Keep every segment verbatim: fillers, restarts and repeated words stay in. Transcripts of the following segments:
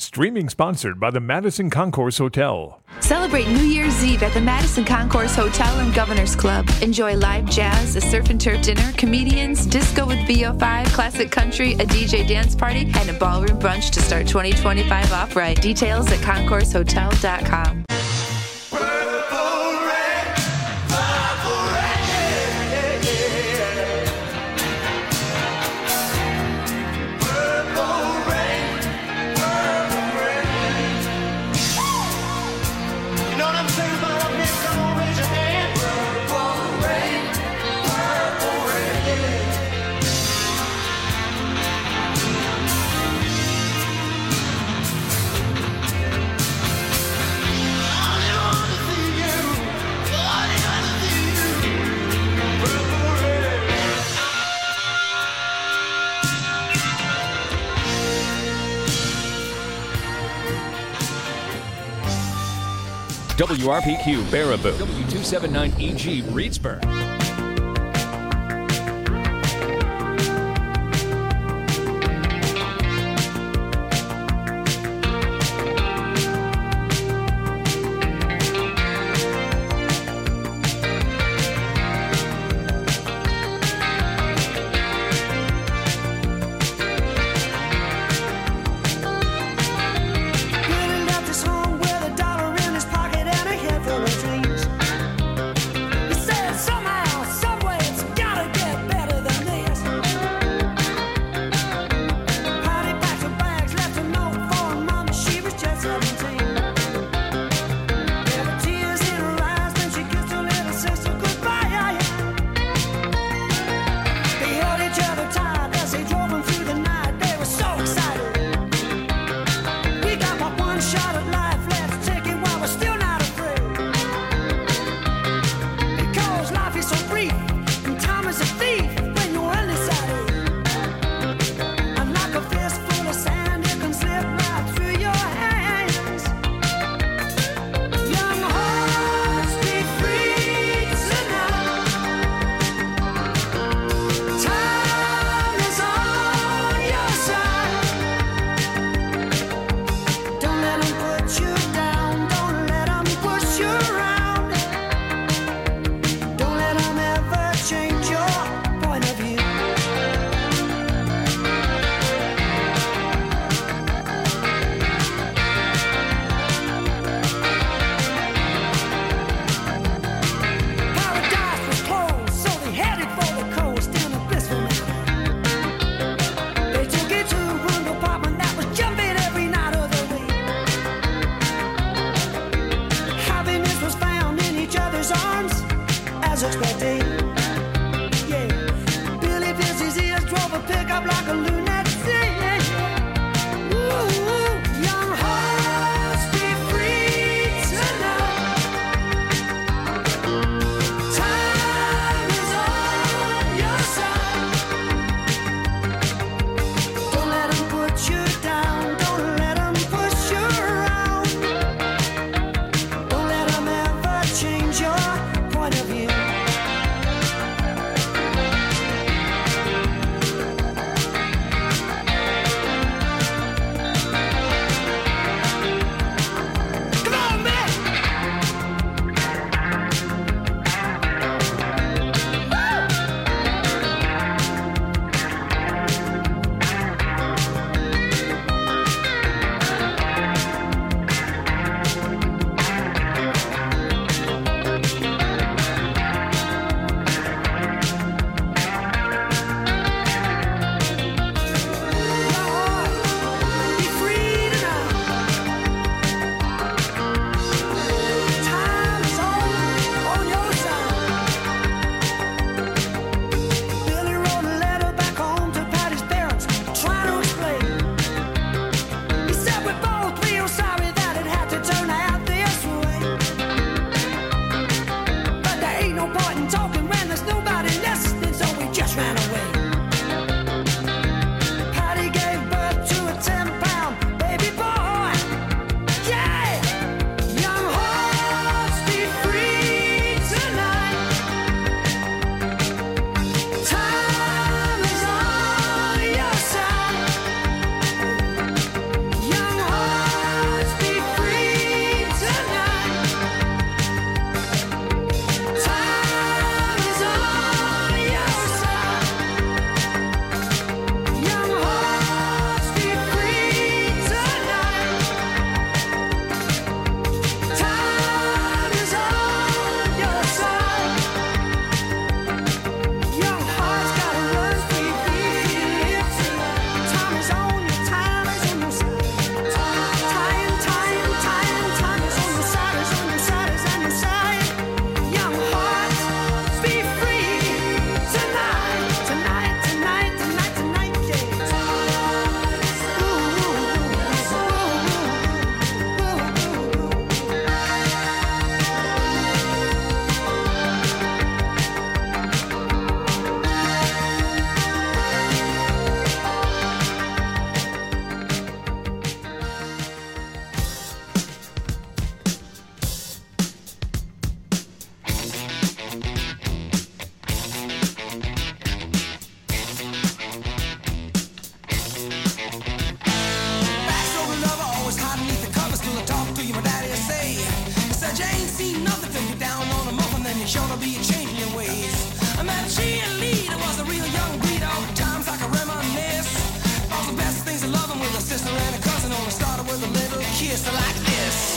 Streaming sponsored by the Madison Concourse Hotel. Celebrate New Year's Eve at the Madison Concourse Hotel and Governor's Club. Enjoy live jazz, a surf and turf dinner, comedians, disco with V O five, classic country, a D J dance party, and a ballroom brunch to start twenty twenty-five off right. Details at concourse hotel dot com. W R P Q Baraboo, W two seventy-nine E G Reedsburg. Don't let 'em gonna be a change in your ways. I met a cheerleader, was a real young breed. All the times I can reminisce. All the best things of loving with a sister and a cousin. Only started with a little kiss like this.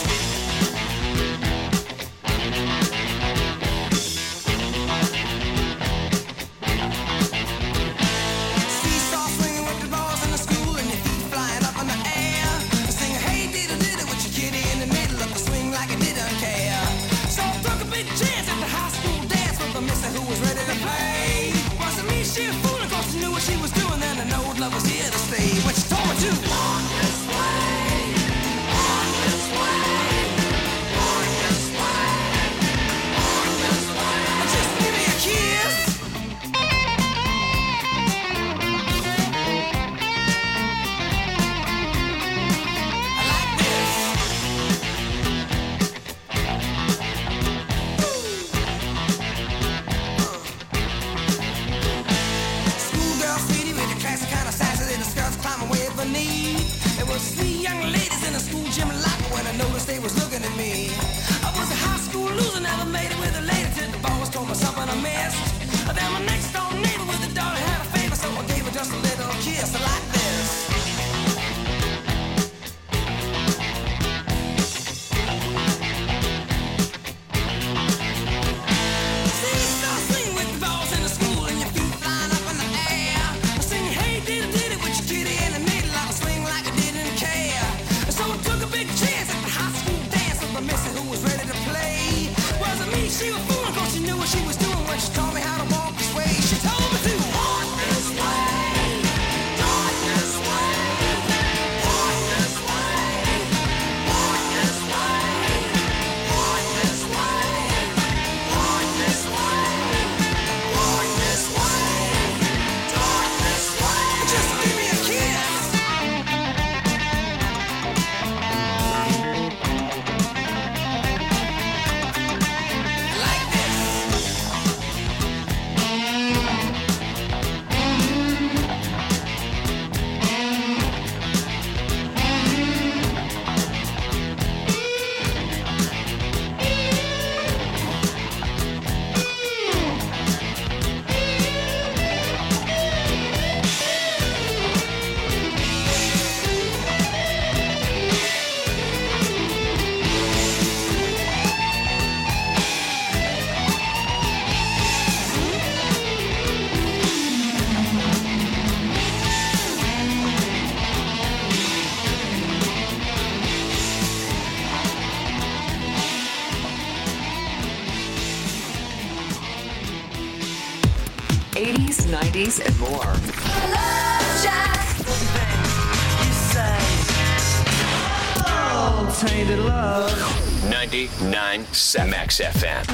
Seesaw swinging with the balls in the school and your feet flying up in the air. Singing, hey, diddle diddle with your kitty in the middle of the swing like it didn't care. So I took a big chance at the high school dance with a mister who was ready to play. Wasn't me, she was fooling, cause she knew what she was doing. Then I know love was here to stay. When she told me to walk this way, walk this way, walk this way, walk this way. Just give me a kiss. I like this. Schoolgirl sweetie with the classic kind of sassy little skirts climbing way beneath. There was three young ladies in the school gym locker when I noticed they was looking at me. I was a high school loser, never made it with a lady till the boss told me something I missed. Then my next door neighbor with a daughter had a favor, so I gave her just a little kiss like this. Seesaw swing with the balls in the school and your feet flying up in the air. Sing, hey, diddle diddle with your kitty in the middle of a swing like I didn't care. So I took a big chance at the high school dance with a missy who was ready to play. Wasn't me, she was fooling, cause she knew what she was doing when she taught me how to walk this way. She told me to walk this way, walk this way, walk this way, walk this way, walk this way, walk this way, walk this way, walk this way. Just give me a kiss. Like this. eighties, nineties, and more. Tainted love. ninety-nine point seven Max F M.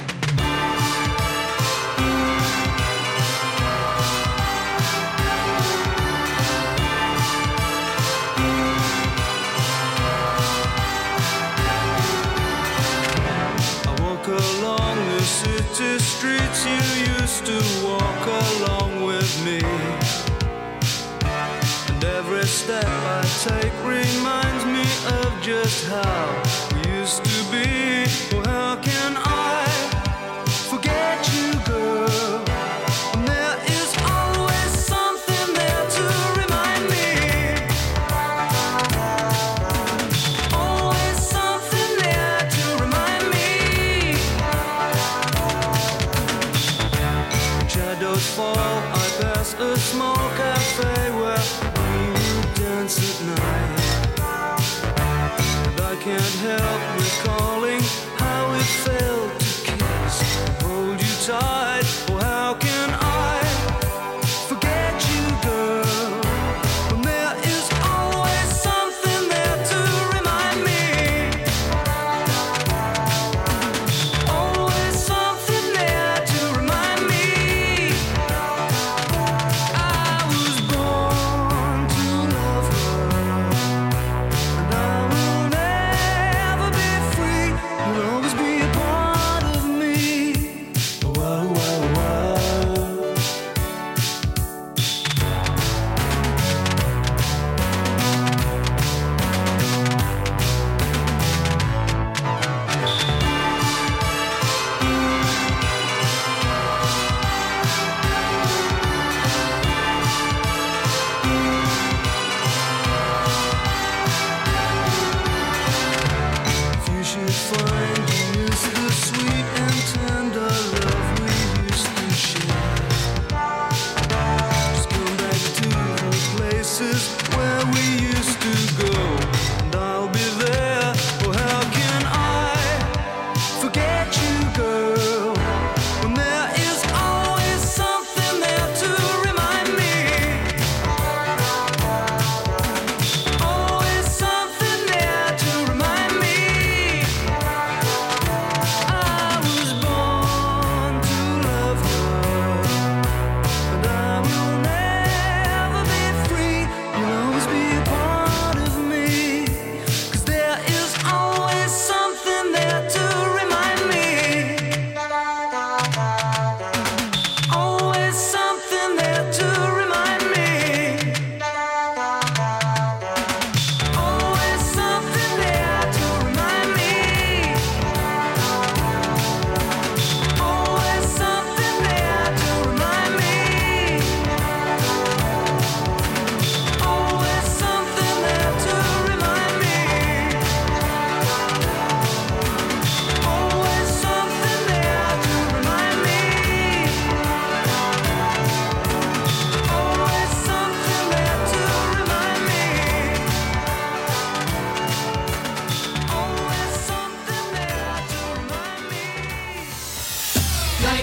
I walk along the city streets you used to walk along with me. And every step I take reminds me of just how we used to be. Well, how can I forget you, girl? And there is always something there to remind me. Always something there to remind me. Shadows fall, I pass a small cafe where we would dance at night. And I can't help recalling how it felt to kiss and hold you tight. Oh, how can I forget you, girl? When there is always something there to remind me. Always something there to remind me. I was born to love her, and I will never be free.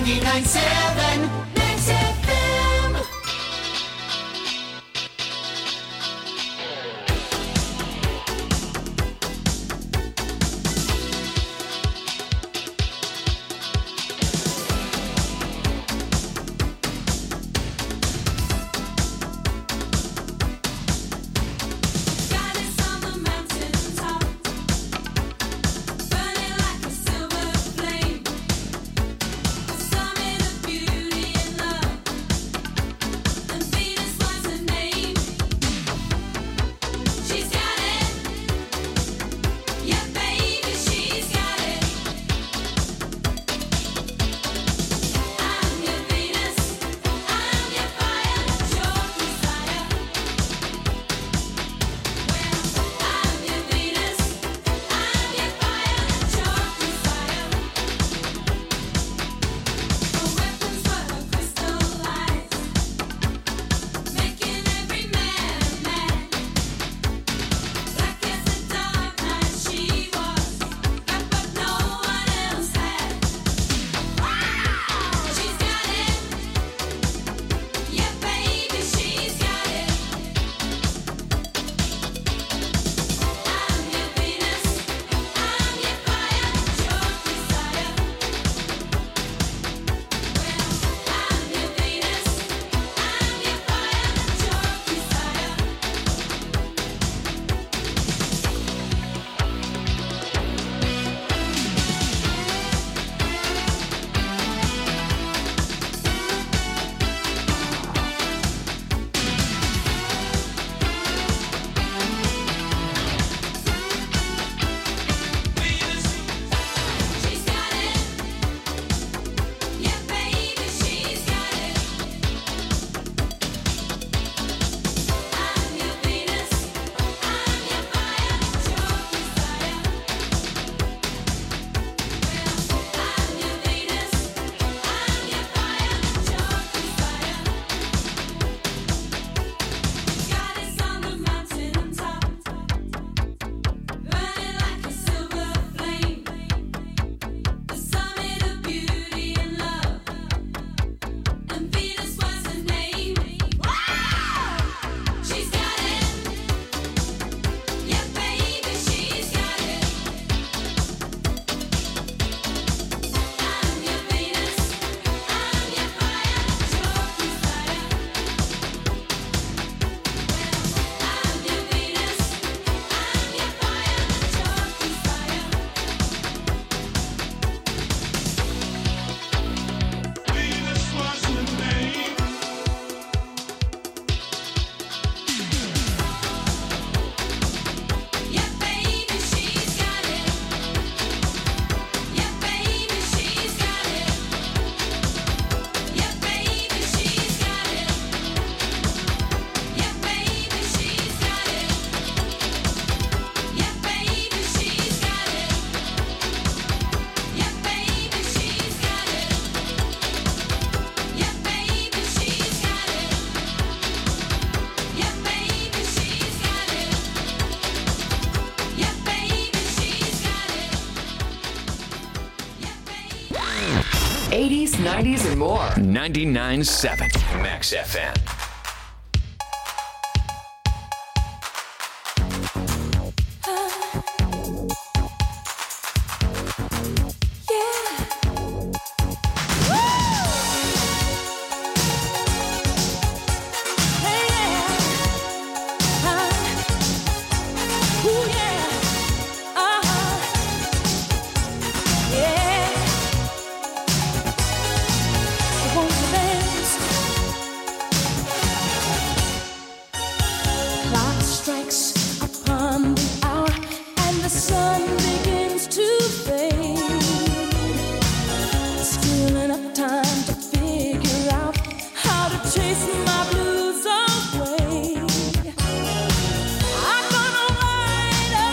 ninety-nine point seven Max F M. eighties, nineties, and more. ninety-nine point seven Max F M. I'm gonna ride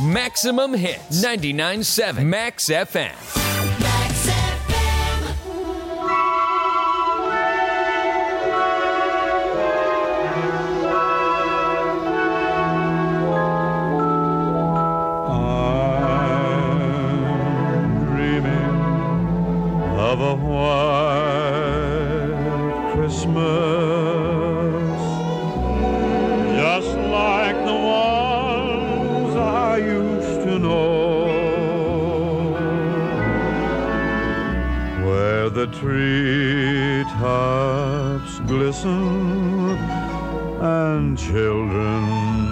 Maximum Hits. ninety-nine point seven Max F M. Max F M. I'm dreaming of a white Christmas, just like the ones I used to know, where the treetops glisten and children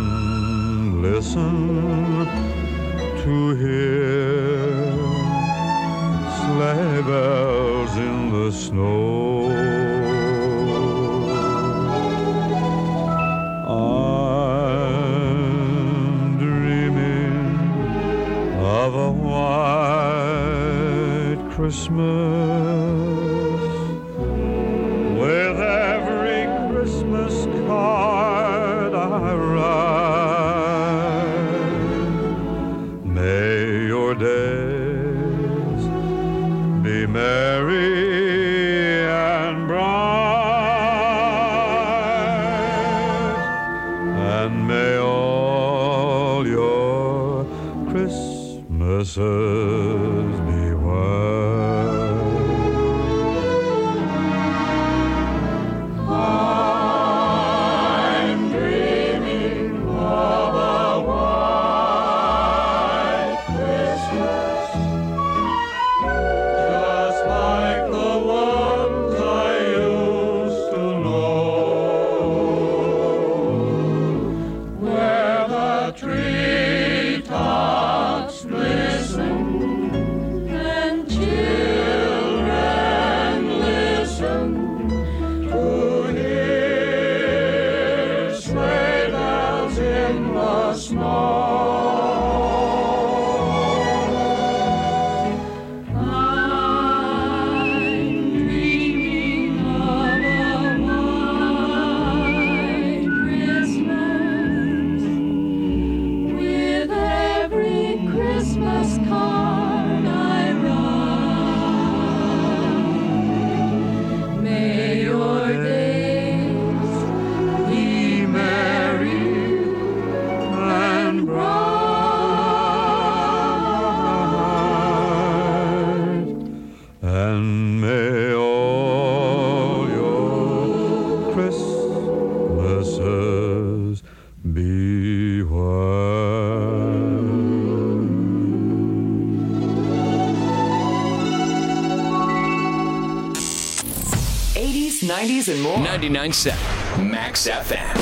listen to hear sleigh bells in the snow. I'm dreaming of a white Christmas, with every Christmas card I write. May your days be merry and bright, and may all your Christmases be white. I'm dreaming of a white Christmas, just like the ones I used to know, where the treetops glisten and children listen to hear sleigh bells in the snow. I'm dreaming of a white Christmas, with every Christmas card I write. May your days be merry and bright, and may all your Christmases be white. eighties, nineties, and more. ninety-nine point seven Max F M.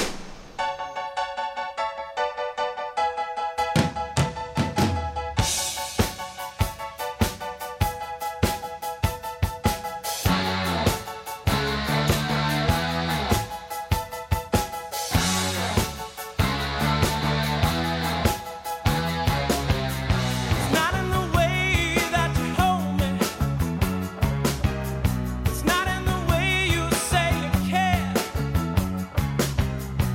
It's not in the way that you hold me. It's not in the way you say you care.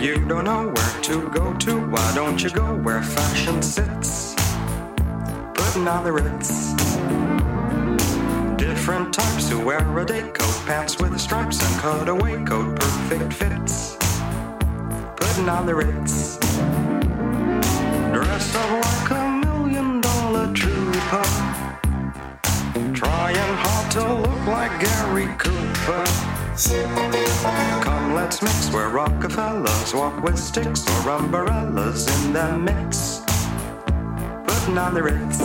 you don't know where to go to, why don't you go where fashion sits? Putting on the Ritz. Different types who wear a day coat, pants with stripes and cutaway coat, perfect fits. Putting on the Ritz. Dressed up like a million dollar trooper, trying hard to look like Gary Cooper. Come, let's mix where Rockefellers walk with sticks or umbrellas in their mix. Putting on the Ritz.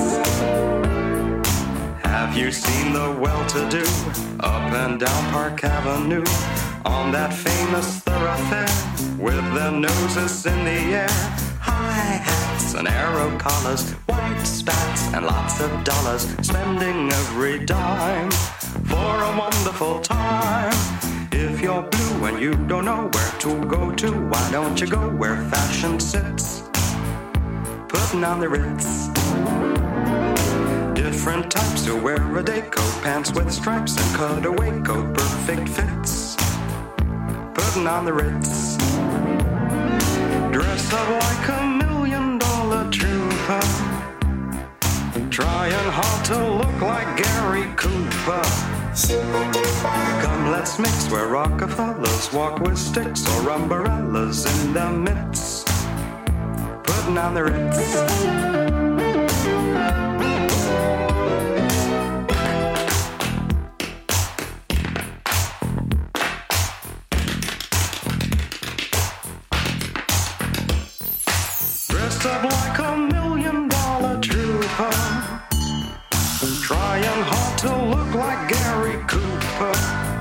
Have you seen the well-to-do up and down Park Avenue on that famous thoroughfare with their noses in the air? High hats and arrow collars, white spats and lots of dollars, spending every dime for a wonderful time. If you're blue and you don't know where to go to, why don't you go where fashion sits? Putting on the Ritz. Different types who wear a day coat, pants with stripes and cutaway coat, perfect fits. Putting on the Ritz. Dressed up like a million dollar trooper, trying hard to look like Gary Cooper. Come, let's mix where Rockefellers walk with sticks or umbrellas in their midst. Putting on the Ritz. Dressed up like a million dollar trooper, trying hard to look like Gary Cooper.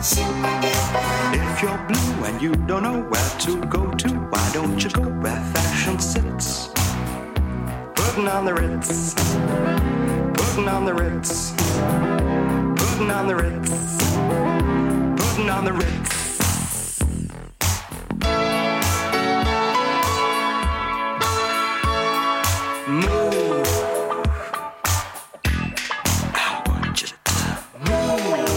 If you're blue and you don't know where to go to, why don't you go where fashion sits? Putting on the Ritz. Putting on the Ritz. Putting on the Ritz. Putting on the Ritz. Move. I want you to move.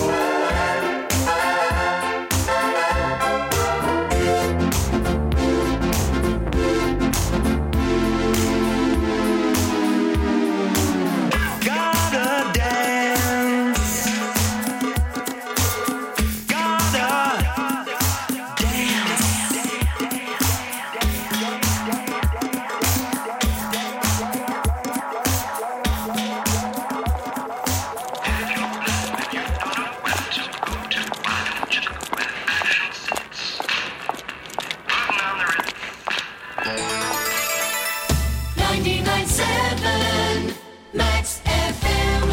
Gotta dance. Gotta ninety-nine point seven Max F M.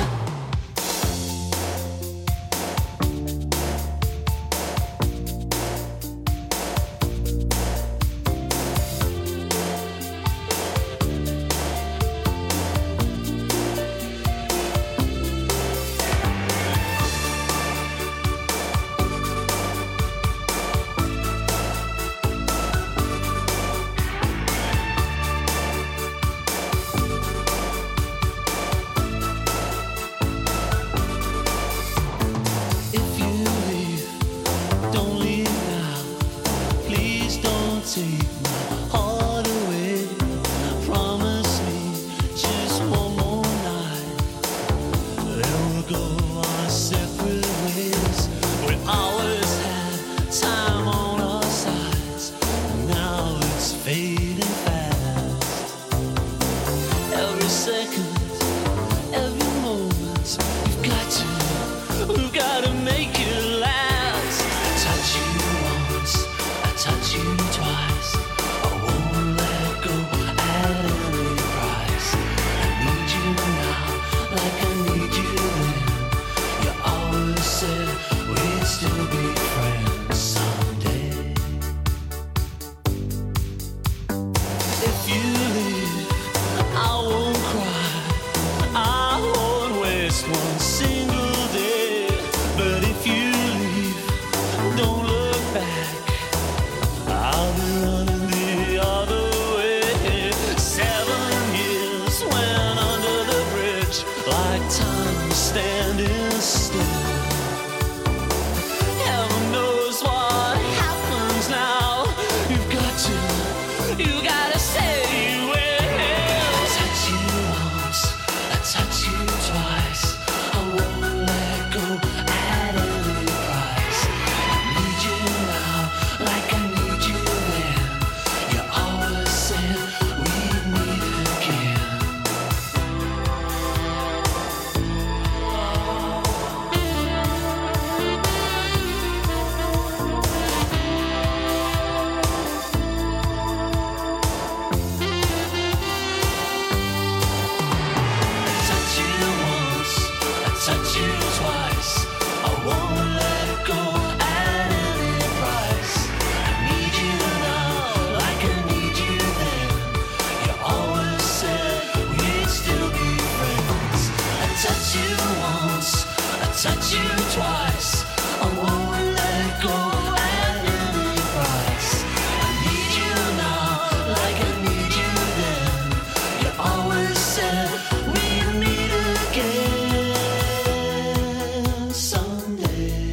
If you leave, don't leave now. Please don't take my heart away. Promise me just one more night. Then we'll go our separate ways. We always had time on our sides. Now it's fading fast. Every second, every moment, you've got to, we've got to make it last. Touch you once, I touch you twice. I won't let go at any price. I need you now, like I need you then. You always said we'd still be friends someday. If you leave, I won't cry. I won't waste one single day. But if you leave, don't look back. I'll be running the other way. Seven years went under the bridge, like time was standing still. Heaven knows what happens now. You've got to hurt you twice. I won't let go at any price. I need you now, like I need you then. You always said we'd meet again someday.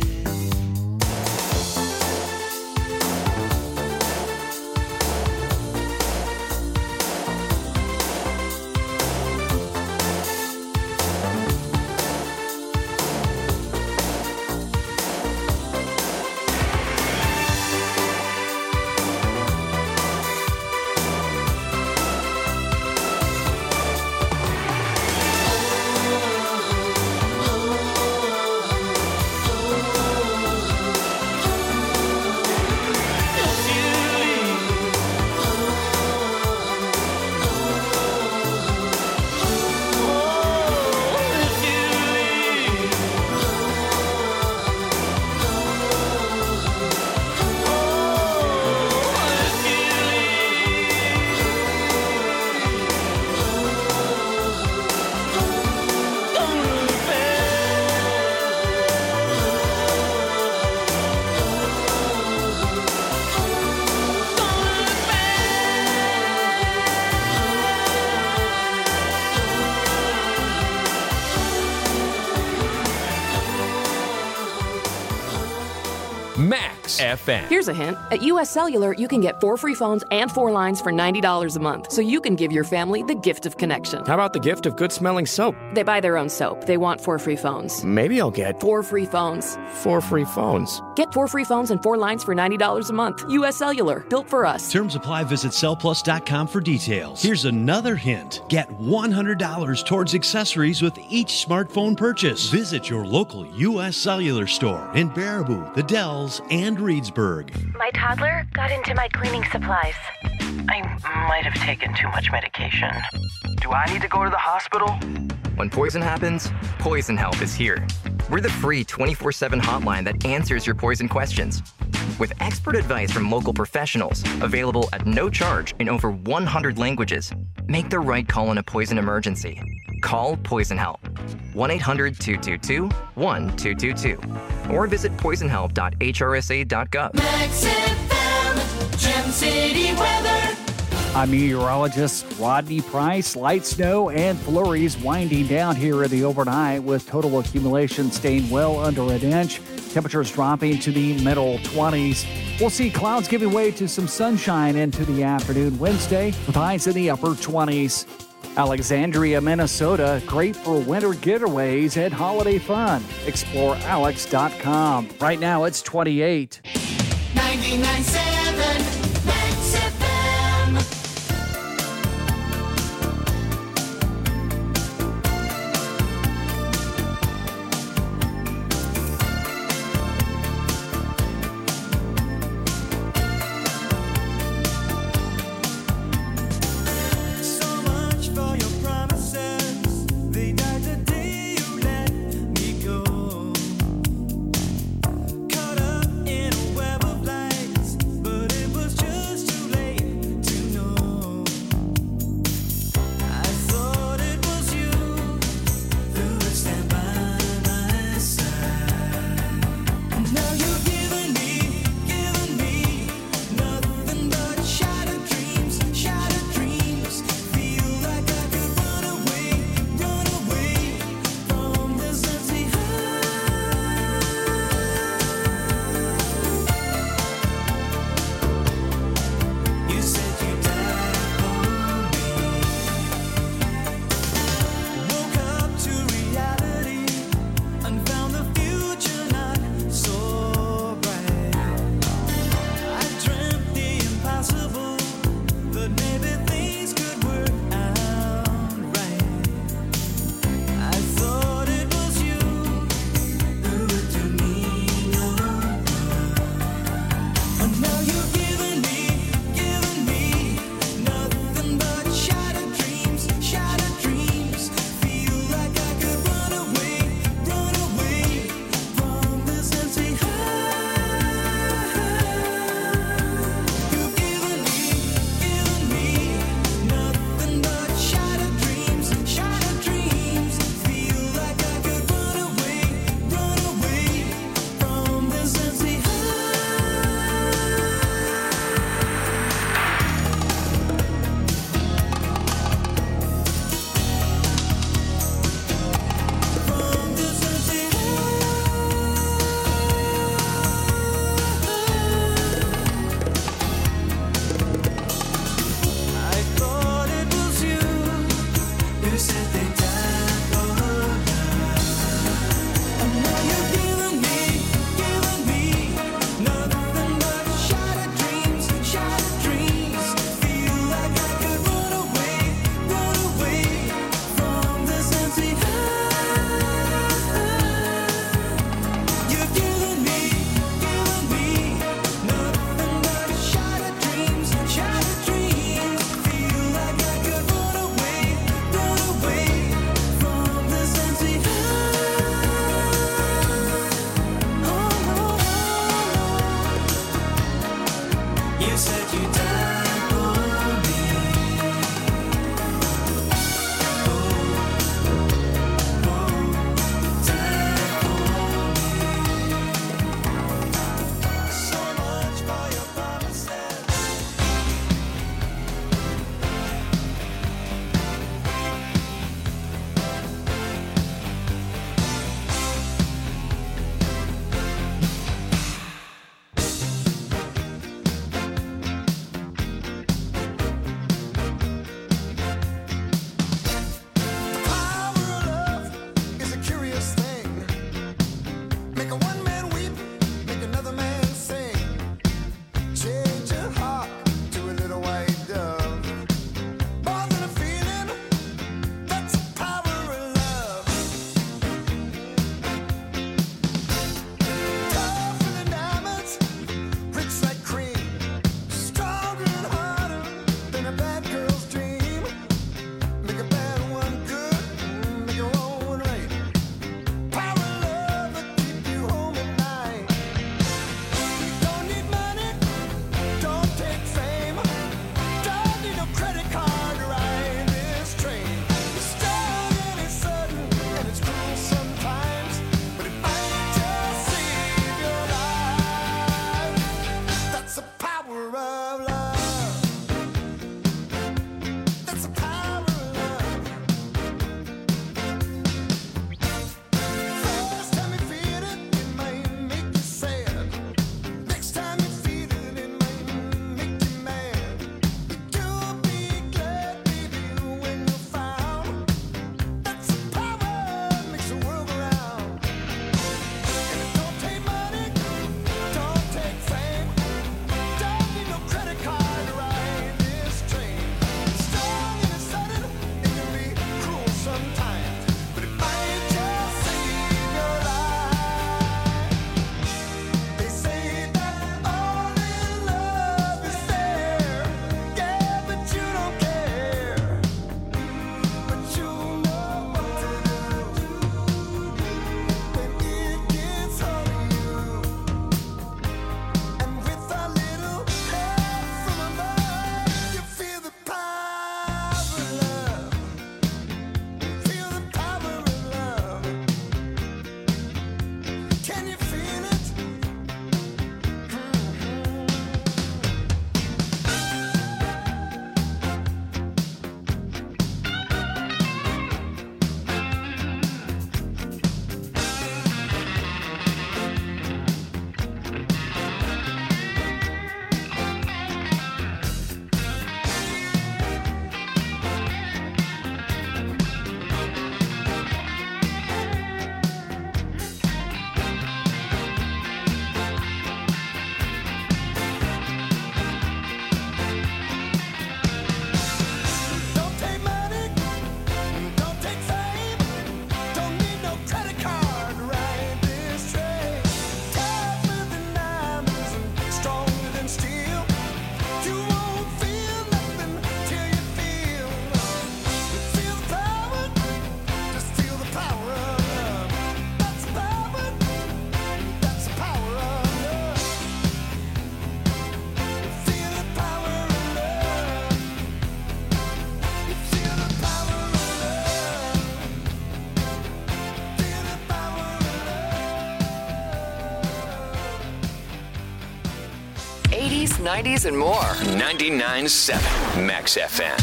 Max F M. Here's a hint. At U S Cellular, you can get four free phones and four lines for ninety dollars a month, so you can give your family the gift of connection. How about the gift of good-smelling soap? They buy their own soap. They want four free phones. Maybe I'll get Four free phones. four free phones. Get four free phones and four lines for ninety dollars a month. U S Cellular, built for us. Terms apply. Visit cell plus dot com for details. Here's another hint. Get one hundred dollars towards accessories with each smartphone purchase. Visit your local U S Cellular store in Baraboo, the Dells, and Reedsburg. My toddler got into my cleaning supplies. I might have taken too much medication. Do I need to go to the hospital? When poison happens, Poison Help is here. We're the free twenty-four seven hotline that answers your poison questions. With expert advice from local professionals, available at no charge in over one hundred languages, make the right call in a poison emergency. Call Poison Help. one eight hundred two two two one two two two. Or visit poison help dot h r s a dot gov. Max F M, Gem City weather. I'm meteorologist Rodney Price. Light snow and flurries winding down here in the overnight with total accumulation staying well under an inch. Temperatures dropping to the middle twenties. We'll see clouds giving way to some sunshine into the afternoon Wednesday with highs in the upper twenties. Alexandria, Minnesota, great for winter getaways and holiday fun. explore alex dot com. Right now it's twenty-eight. ninety-nine point seven Max F M. So much for your promises. They died the day you let me go. Caught up in a web of lights, but said they died for love. And now you're giving me, giving me nothing but shattered dreams, shattered dreams. Feel like I could run away, run away from this empty heart. You're giving me, giving me nothing but shattered dreams, shattered dreams. Feel like I could run away, run away from this empty heart. You said you died for me. Oh, oh, died for me. So much for your promises. Is a curious thing. Make a one man weep, make another man sing. Change your heart to a little white dove. More than a feeling, that's the power of love. Tougher than diamonds, rich like cream. Stronger and harder than a bad girl's dream. Make a bad one good, make a wrong one right. Power of love that keep you home at night. Don't need money, don't take fame. Don't need no credit card to ride this train. It's strong and it's sudden and it's cruel sometimes. But it might just save your life. That's the power of love. That's the power of love. First time you feel it, it might make you sad. Next time you feel it, it might make you mad. But you'll be glad, baby, when you're found. That's the power that makes the world go round. And it don't take money, don't take fame. Don't need no credit card to ride this train. It's strong and it's sudden, it can be cruel sometimes. But it might just save your life. They say that all in love is fair. Yeah, but you don't care. But you know what to do when it gets hold of you. And with a little help from above, you feel the power of love. Feel the power of love. Can you feel it? Don't take money, don't take fame. Don't need no credit card to ride this train. Tougher than diamonds and stronger than steel. You won't feel nothing till you feel. Feel the power, just feel the power of love. That's the power, that's the power of love. Feel the power of love. You feel the power of love. Feel the power of love. eighties, nineties, and more. ninety-nine point seven Max F M.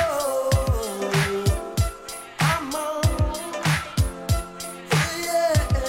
I'm on, yeah.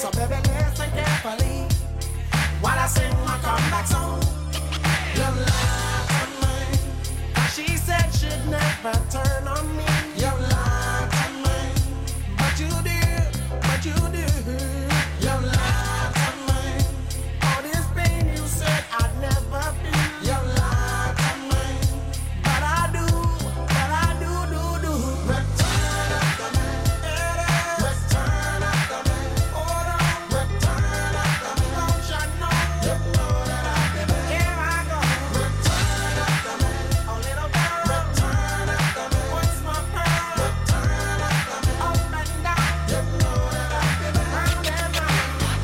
So baby, listen carefully while I sing my comeback song. You lied to me. She said she'd never turn on me. You lied to me. But you did, but you did. You lied to me. All this pain you said I'd never feel. You lied to me. But I do, but I do, do, do. Return up to me. Return up to me. Hold on. Return up to me. Don't you know? You know that I did it. Here I go. Return up to me. A little girl. Return up to me. What's my pearl? Return up to me. Up and down. You know that I did it. Round and round.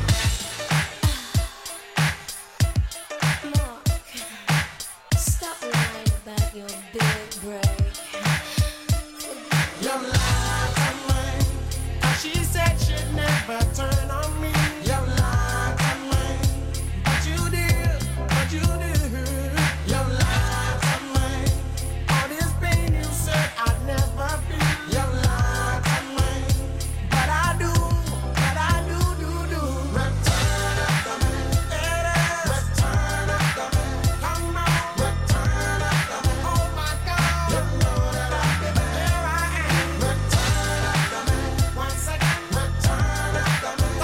Mark, stop lying about your big break. You lied to me. She said she'd never turn on me. You lied to me. But you did, but you did. You lied to me. All this pain you said I'd never feel. You lied to me. But I do, but I do, do, do. Return up to me. Return up to me. Come on. Return up to me. Oh my God. You know that I did it. Here I am. Return up to me. Once again. Return up to me.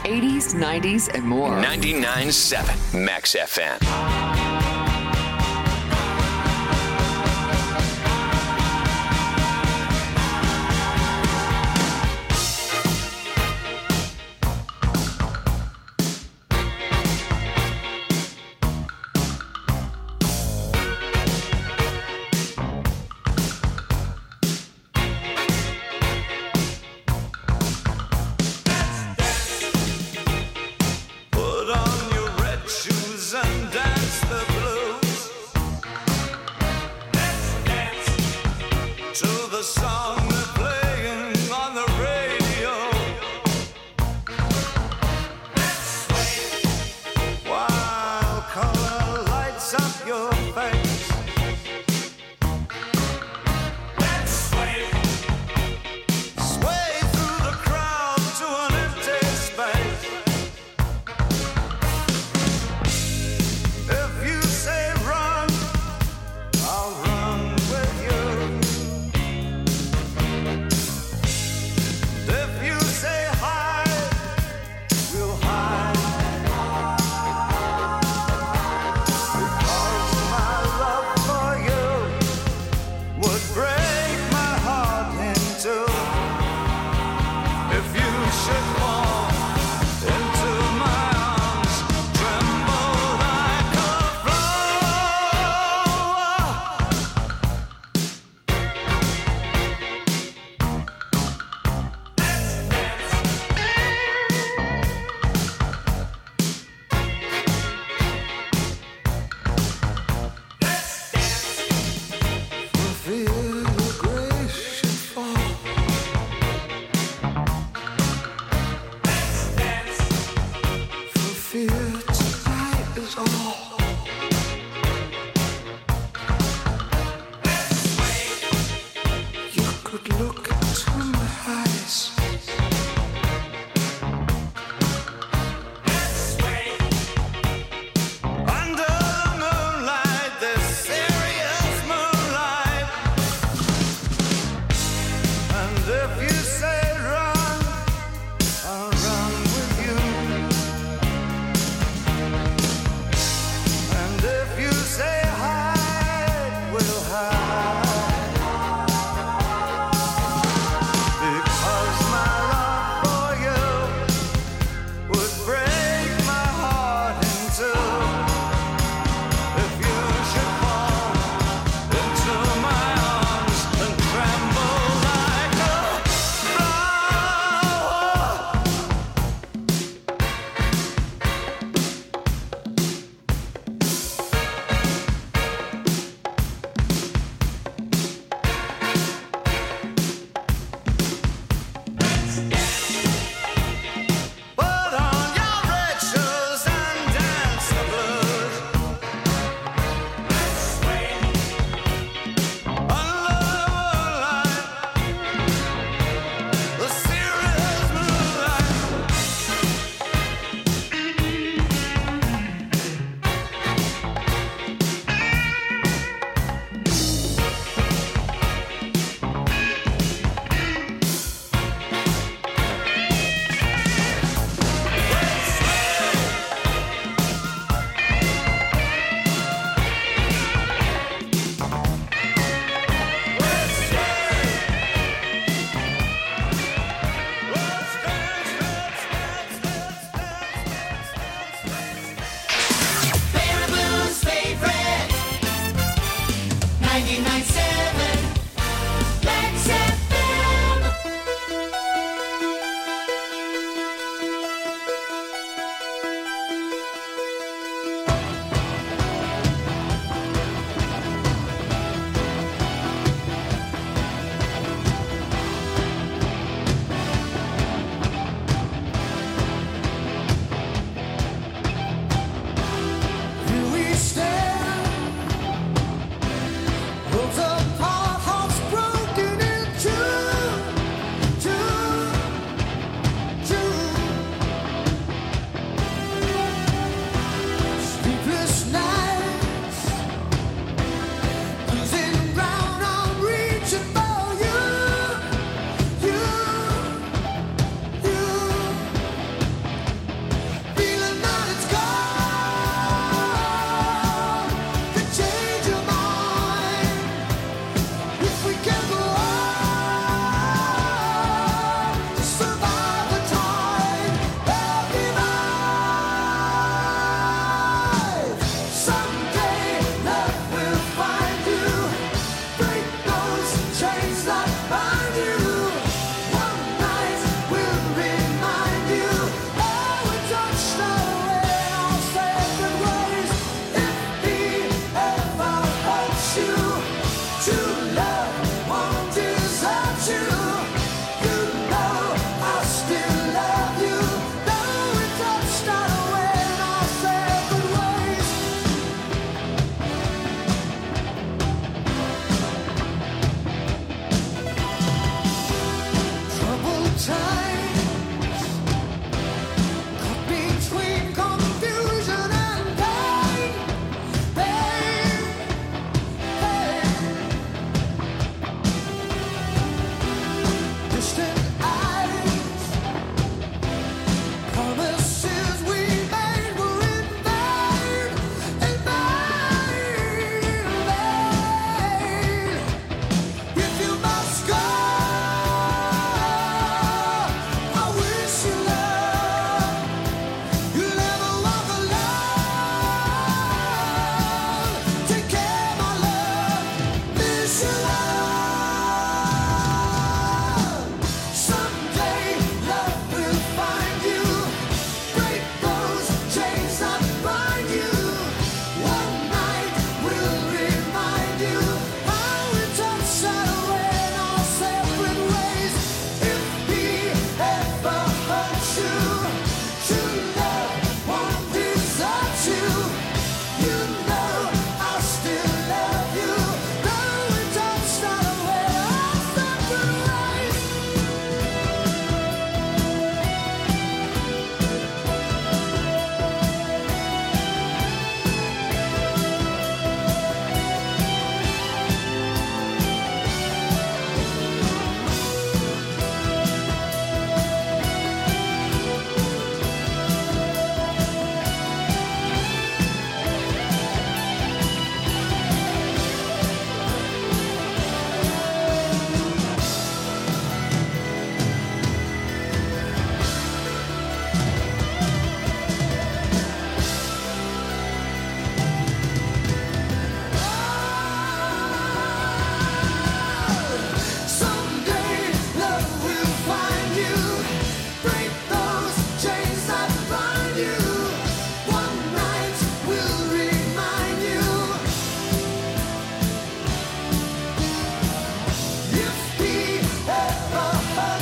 eighties, nineties, and more. ninety-nine point seven Max F M.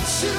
shoes.